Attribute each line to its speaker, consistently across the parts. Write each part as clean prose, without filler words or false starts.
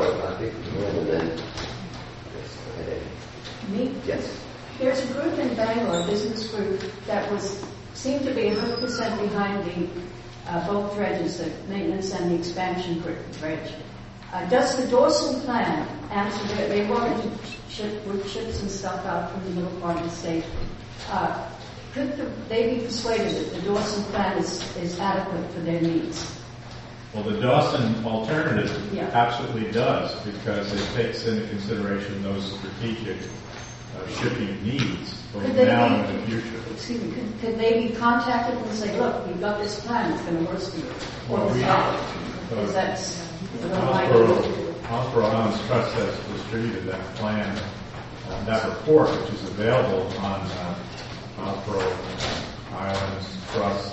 Speaker 1: I think and then
Speaker 2: Me?
Speaker 1: yes.
Speaker 2: There's a group in Bangalore, a business group, that seemed to be 100% behind the both dredges, the maintenance and the expansion dredge. Does the Dawson plan answer that? They wanted to ship ships and stuff out from the middle part of the state. Could they be persuaded that the Dawson plan is adequate for their needs?
Speaker 3: Well, the Dawson alternative absolutely does, because it takes into consideration those strategic shipping needs both now and in the future.
Speaker 2: Excuse me, could they be contacted and say, look, we've got this plan, it's going to work for you?
Speaker 3: Well, Osborough Islands Trust has distributed that plan, that report, which is available on Osborough Islands Trust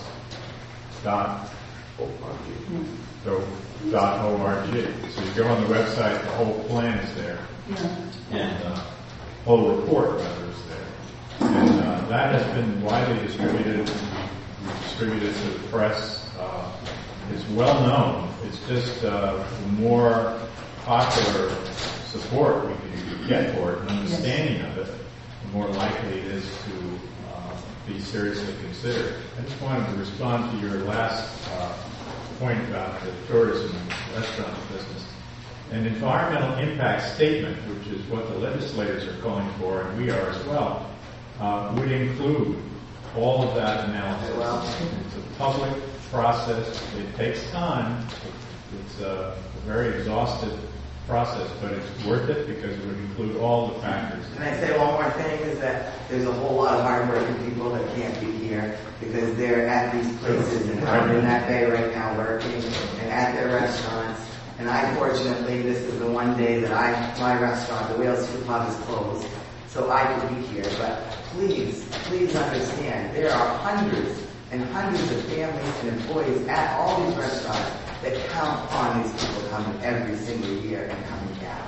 Speaker 3: .org. So you go on the website, the whole plan is there. And whole report, rather, is there. And that has been widely distributed. We distribute it to the press. It's well known. It's just the more popular support we can get for it and understanding of it, the more likely it is to be seriously considered. I just wanted to respond to your last point about the tourism restaurant business. An environmental impact statement, which is what the legislators are calling for, and we are as well, would include all of that analysis. It's a public process. It takes time. It's a very exhaustive process, but it's worth it because it would include all the factors.
Speaker 4: Can I say one more thing, is that there's a whole lot of hardworking people that can't be here because they're at these places and out in that bay right now working and at their restaurants. And I, fortunately, this is the one day that my restaurant, the Whale Soup Pub, is closed, so I could be here. But please understand, there are hundreds and hundreds of families and employees at all these restaurants that count on these people coming every single year and coming down.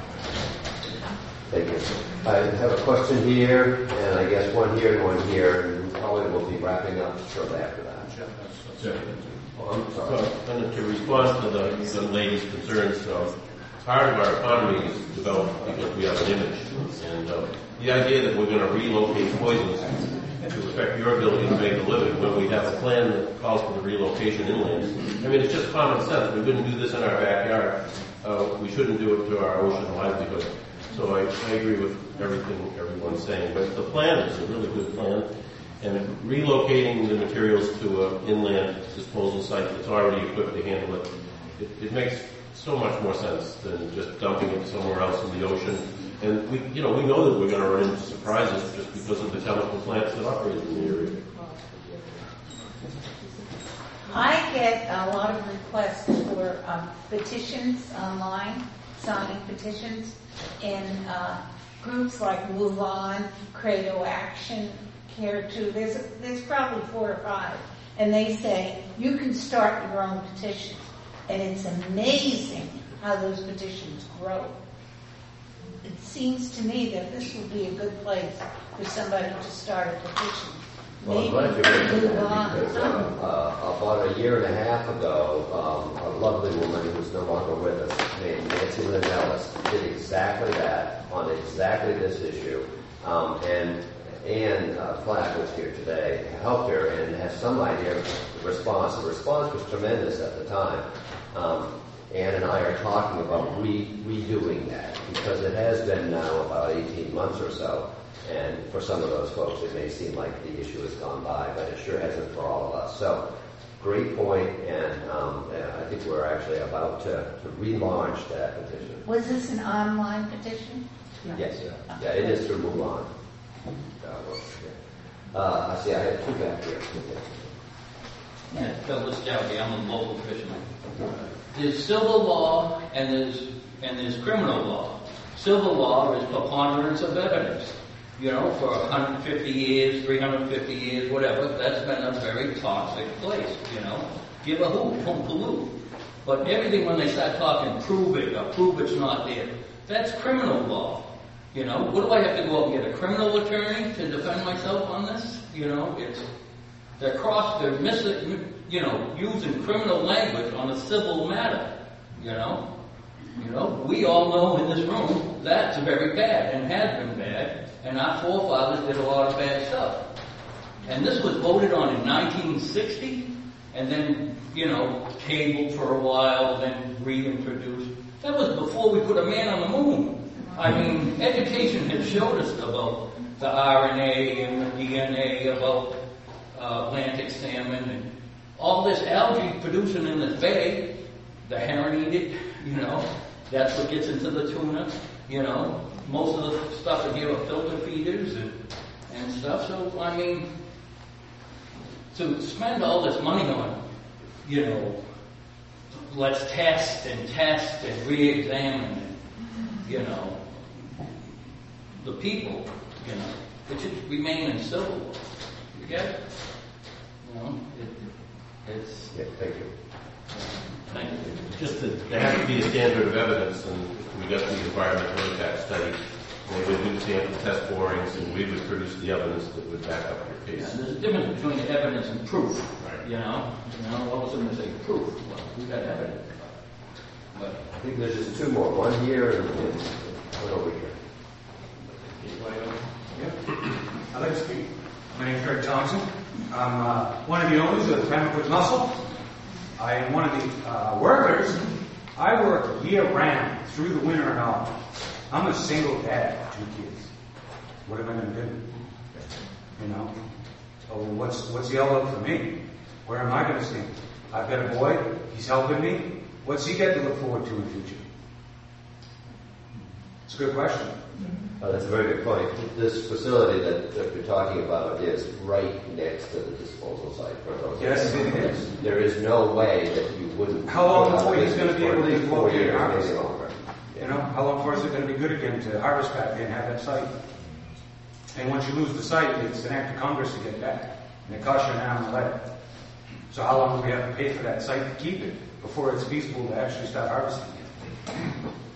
Speaker 1: Thank you. I have a question here, and I guess one here and one here, and probably we'll be wrapping up shortly after that. Oh, I'm sorry.
Speaker 5: So, to respond to the lady's concerns, part of our economy is developed because we have an image. And the idea that we're going to relocate poisons to affect your ability to make a living when we have a plan that calls for the relocation inland. I mean, it's just common sense. We wouldn't do this in our backyard. We shouldn't do it to our ocean livelihood. So I agree with everything everyone's saying. But the plan is a really good plan. And relocating the materials to an inland disposal site that's already equipped to handle it, it makes so much more sense than just dumping it somewhere else in the ocean. And we know that we're going to run into surprises just because of the chemical plants that operate in the area.
Speaker 6: I get a lot of requests for petitions online, signing petitions in groups like Move On, Credo Action, Care To. There's probably 4 or 5, and they say you can start your own petition, and it's amazing how those petitions grow. It seems to me that this would be a good place for somebody to start a petition.
Speaker 1: Well, I'm glad you mentioned that because about a year and a half ago, a lovely woman who's no longer with us named Nancy Lynn Ellis did exactly that on exactly this issue. And Ann Flack was here today, helped her, and has some idea of the response. The response was tremendous at the time. Ann and I are talking about redoing that because it has been now about 18 months or so. And for some of those folks, it may seem like the issue has gone by, but it sure hasn't for all of us. So, great point, and I think we're actually about to relaunch that petition.
Speaker 6: Was this an online petition?
Speaker 1: Yes. Yeah, it is through Move On. I see I have 2 back here.
Speaker 7: Yeah, Douglas Dowdy, I'm a local fisherman. There's civil law and there's criminal law. Civil law is preponderance of evidence. You know, for 150 years, 350 years, whatever, that's been a very toxic place, you know. Give a hoot, don't pollute. But everything when they start talking, prove it, or prove it's not there, that's criminal law. You know, what do I have to go out and get a criminal attorney to defend myself on this? You know, they're missing, you know, using criminal language on a civil matter, you know. You know, we all know in this room that's very bad and has been bad, and our forefathers did a lot of bad stuff. And this was voted on in 1960, and then, you know, tabled for a while, then reintroduced. That was before we put a man on the moon. I mean, education had showed us about the RNA and the DNA, about Atlantic salmon, and all this algae producing in the bay. The herring eat it, you know. That's what gets into the tuna, you know. Most of the stuff in here are filter feeders and stuff. So, I mean, to spend all this money on, you know, let's test and re-examine, and, you know, the people, you know, it should remain in civil law. You get it? You know, it's...
Speaker 1: Yeah, thank you.
Speaker 7: Thank you.
Speaker 5: Just that there has to be a standard of evidence, and we got the environmental impact study. They would do sample test borings, and we would produce the evidence that would back up your case.
Speaker 7: Yeah, there's a difference between evidence and proof, right? You know, all of a sudden they say proof. Well, we got evidence. But
Speaker 1: I think there's just two more. One here and one over here.
Speaker 8: I'd like to speak. My name is Greg Thompson. I'm one of the owners of the Pembroke Mussel. I am one of the workers. I work year-round, through the winter and all. I'm a single dad, 2 kids. What am I going to do? You know? So what's the outlook for me? Where am I going to stand? I've got a boy. He's helping me. What's he got to look forward to in the future? It's a good question.
Speaker 1: That's a very good point. This facility that you're talking about is right next to the disposal site for those.
Speaker 8: Yes, it is.
Speaker 1: There is no way that you wouldn't.
Speaker 8: How long before he's going to be able to
Speaker 1: for
Speaker 8: locate
Speaker 1: years,
Speaker 8: and harvest?
Speaker 1: maybe longer.
Speaker 8: You know, how long before is it going to be good again to harvest back and have that site? And once you lose the site, it's an act of Congress to get it back. And it costs you an arm and a leg. So how long do we have to pay for that site to keep it before it's feasible to actually start harvesting it?